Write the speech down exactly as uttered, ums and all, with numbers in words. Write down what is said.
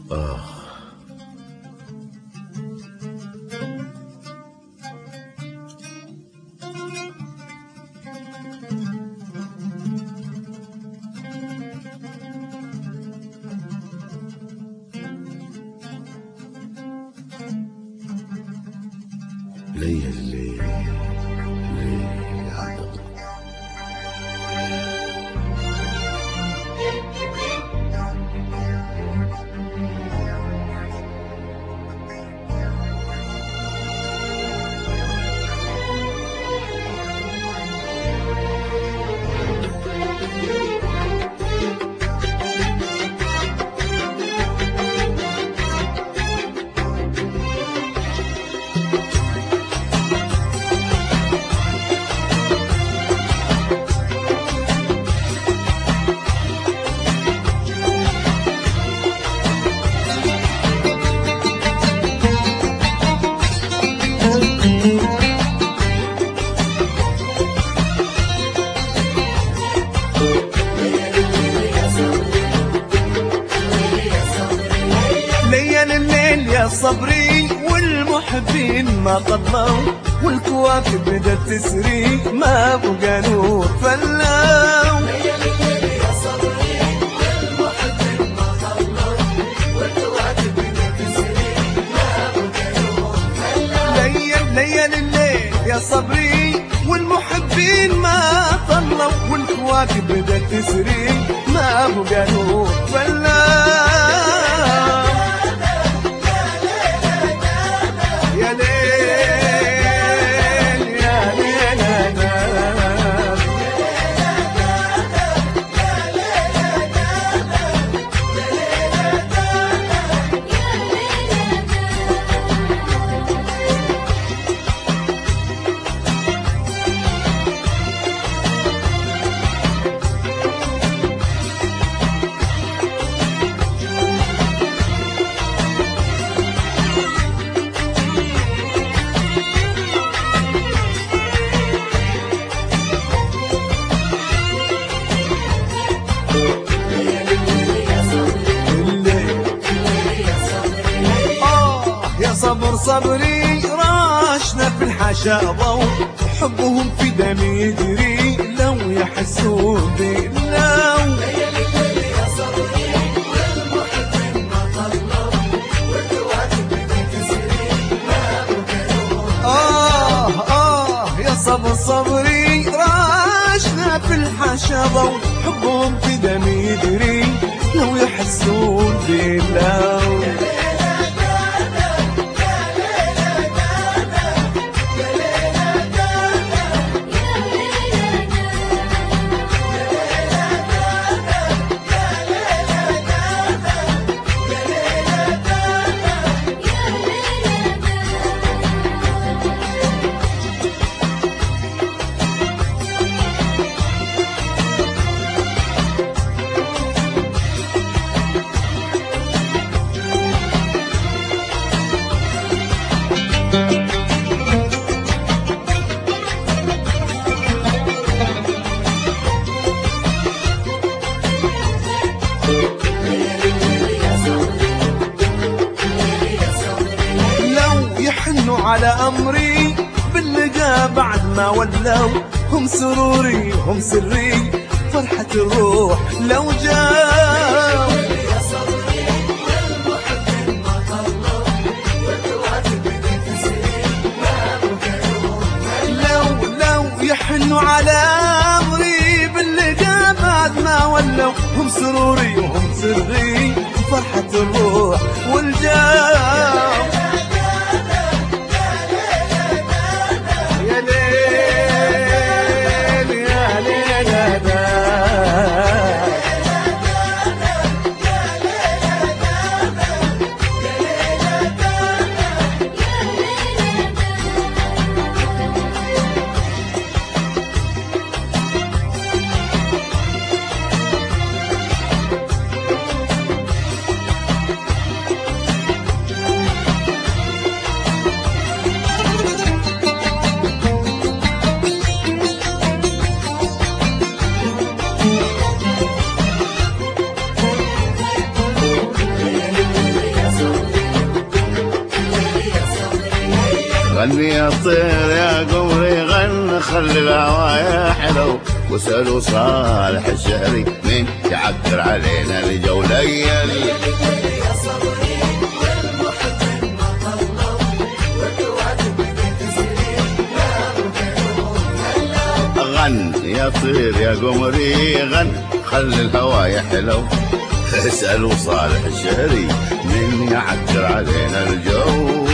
آه ليا الليل ليل عالضبط صبري والمحبين ما طلوا والكواكب بدت تسري ما بقى نور فلاو ليا الليل يا صبري والمحبين ما طلوا والكواكب بدت تسري ما بقى نور فلاو ليا ليا الليل يا صبري والمحبين ما طلوا والكواكب بدت تسري ما بقى نور فلاو صبر صبري راشنا في الحاشا ضو حبهم في دمي يجري لو يحسون بالله ليا الليل يا صبري والمحبين ما طلوا والكواكب بدت تسري ما بقى نور آه آه يا صبر صبري راشنا في الحاشا ضو حبهم في دمي يجري لو يحسون بالله على أمري باللقا بعد ما ولوا هم سروري هم سري فرحة الروح لو جاو يا صبري والمحبين ما طلوا والكواكب بدت تسري ما بقى نور لو لو يحنوا على أمري باللقا بعد ما ولوا هم سروري وهم سري فرحة الروح والجاو يا طير يا قمري غن خلي الهوايا حلو، واسألوا صالح الشهري من يعكر علينا الجو. ليل يا صبري والمحب ما طلوا، والكواكب بدت تسري ما بقينهم هلا. غن يا طير يا قمري غن خلي الهوايا حلو، اسألوا صالح الشهري من يعكر علينا الجو.